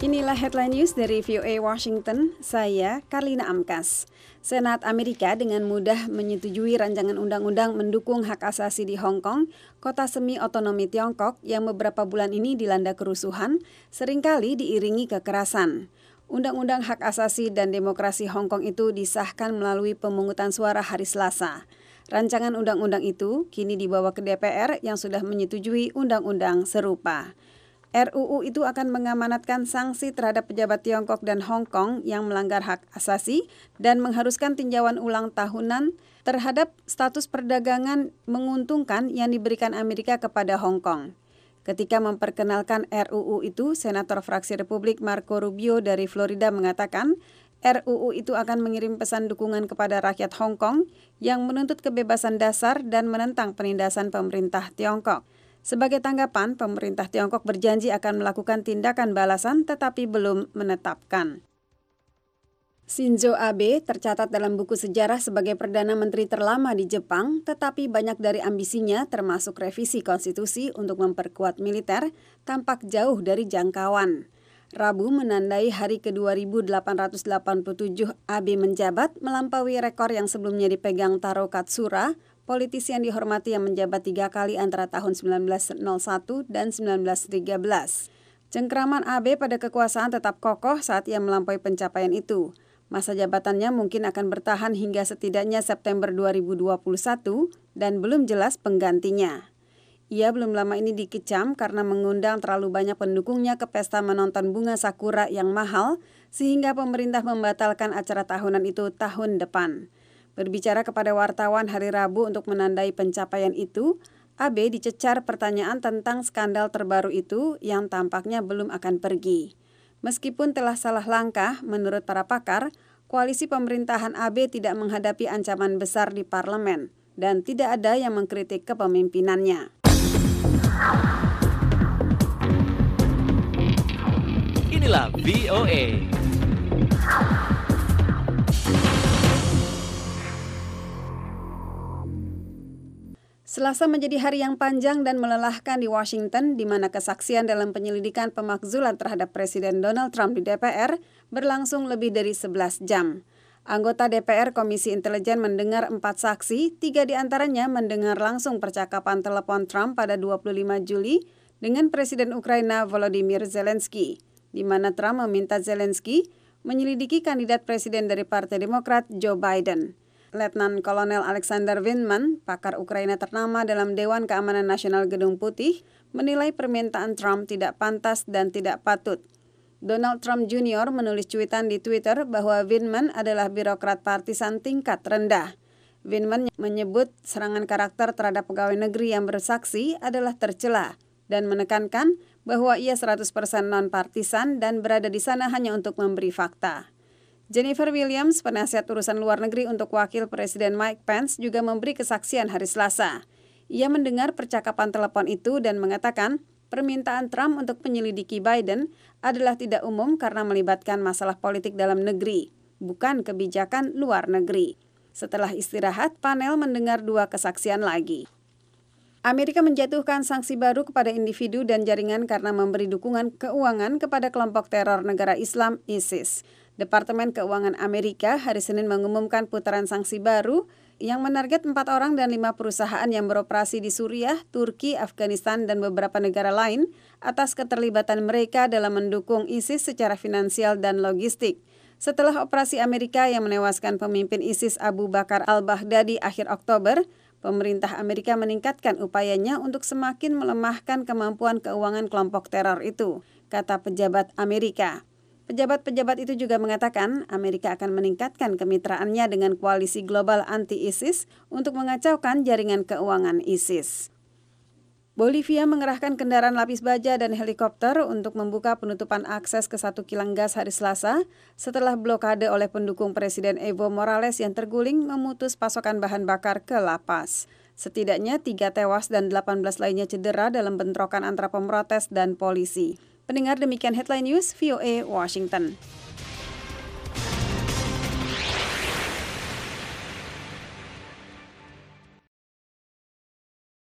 Inilah headline news dari VOA Washington, saya Karlina Amkas. Senat Amerika dengan mudah menyetujui rancangan undang-undang mendukung hak asasi di Hong Kong, kota semi-otonomi Tiongkok yang beberapa bulan ini dilanda kerusuhan, seringkali diiringi kekerasan. Undang-undang hak asasi dan demokrasi Hong Kong itu disahkan melalui pemungutan suara hari Selasa. Rancangan undang-undang itu kini dibawa ke DPR yang sudah menyetujui undang-undang serupa. RUU itu akan mengamanatkan sanksi terhadap pejabat Tiongkok dan Hong Kong yang melanggar hak asasi dan mengharuskan tinjauan ulang tahunan terhadap status perdagangan menguntungkan yang diberikan Amerika kepada Hong Kong. Ketika memperkenalkan RUU itu, Senator fraksi Republik Marco Rubio dari Florida mengatakan RUU itu akan mengirim pesan dukungan kepada rakyat Hong Kong yang menuntut kebebasan dasar dan menentang penindasan pemerintah Tiongkok. Sebagai tanggapan, pemerintah Tiongkok berjanji akan melakukan tindakan balasan tetapi belum menetapkan. Shinzo Abe tercatat dalam buku sejarah sebagai Perdana Menteri terlama di Jepang, tetapi banyak dari ambisinya termasuk revisi konstitusi untuk memperkuat militer tampak jauh dari jangkauan. Rabu menandai hari ke-2887 Abe menjabat melampaui rekor yang sebelumnya dipegang Taro Katsura, politisi yang dihormati yang menjabat 3 kali antara tahun 1901 dan 1913. Cengkraman Abe pada kekuasaan tetap kokoh saat ia melampaui pencapaian itu. Masa jabatannya mungkin akan bertahan hingga setidaknya September 2021 dan belum jelas penggantinya. Ia belum lama ini dikecam karena mengundang terlalu banyak pendukungnya ke pesta menonton bunga sakura yang mahal sehingga pemerintah membatalkan acara tahunan itu tahun depan. Berbicara kepada wartawan hari Rabu untuk menandai pencapaian itu, Abe dicecar pertanyaan tentang skandal terbaru itu yang tampaknya belum akan pergi. Meskipun telah salah langkah, menurut para pakar, koalisi pemerintahan Abe tidak menghadapi ancaman besar di parlemen dan tidak ada yang mengkritik kepemimpinannya. Inilah VOA. Selasa menjadi hari yang panjang dan melelahkan di Washington, di mana kesaksian dalam penyelidikan pemakzulan terhadap Presiden Donald Trump di DPR berlangsung lebih dari 11 jam. Anggota DPR Komisi Intelijen mendengar 4 saksi, 3 diantaranya mendengar langsung percakapan telepon Trump pada 25 Juli dengan Presiden Ukraina Volodymyr Zelensky, di mana Trump meminta Zelensky menyelidiki kandidat presiden dari Partai Demokrat Joe Biden. Letnan Kolonel Alexander Vindman, pakar Ukraina ternama dalam Dewan Keamanan Nasional Gedung Putih, menilai permintaan Trump tidak pantas dan tidak patut. Donald Trump Jr. menulis cuitan di Twitter bahwa Vindman adalah birokrat partisan tingkat rendah. Vindman menyebut serangan karakter terhadap pegawai negeri yang bersaksi adalah tercela dan menekankan bahwa ia 100% non-partisan dan berada di sana hanya untuk memberi fakta. Jennifer Williams, penasihat urusan luar negeri untuk wakil Presiden Mike Pence, juga memberi kesaksian hari Selasa. Ia mendengar percakapan telepon itu dan mengatakan permintaan Trump untuk menyelidiki Biden adalah tidak umum karena melibatkan masalah politik dalam negeri, bukan kebijakan luar negeri. Setelah istirahat, panel mendengar 2 kesaksian lagi. Amerika menjatuhkan sanksi baru kepada individu dan jaringan karena memberi dukungan keuangan kepada kelompok teror negara Islam ISIS. Departemen Keuangan Amerika hari Senin mengumumkan putaran sanksi baru yang menarget 4 orang dan 5 perusahaan yang beroperasi di Suriah, Turki, Afghanistan, dan beberapa negara lain atas keterlibatan mereka dalam mendukung ISIS secara finansial dan logistik. Setelah operasi Amerika yang menewaskan pemimpin ISIS Abu Bakar al-Baghdadi akhir Oktober, pemerintah Amerika meningkatkan upayanya untuk semakin melemahkan kemampuan keuangan kelompok teror itu, kata pejabat Amerika. Pejabat-pejabat itu juga mengatakan Amerika akan meningkatkan kemitraannya dengan koalisi global anti-ISIS untuk mengacaukan jaringan keuangan ISIS. Bolivia mengerahkan kendaraan lapis baja dan helikopter untuk membuka penutupan akses ke 1 kilang gas hari Selasa setelah blokade oleh pendukung Presiden Evo Morales yang terguling memutus pasokan bahan bakar ke lapas. Setidaknya 3 tewas dan 18 lainnya cedera dalam bentrokan antara pemrotes dan polisi. Pendengar, demikian headline news VOA Washington.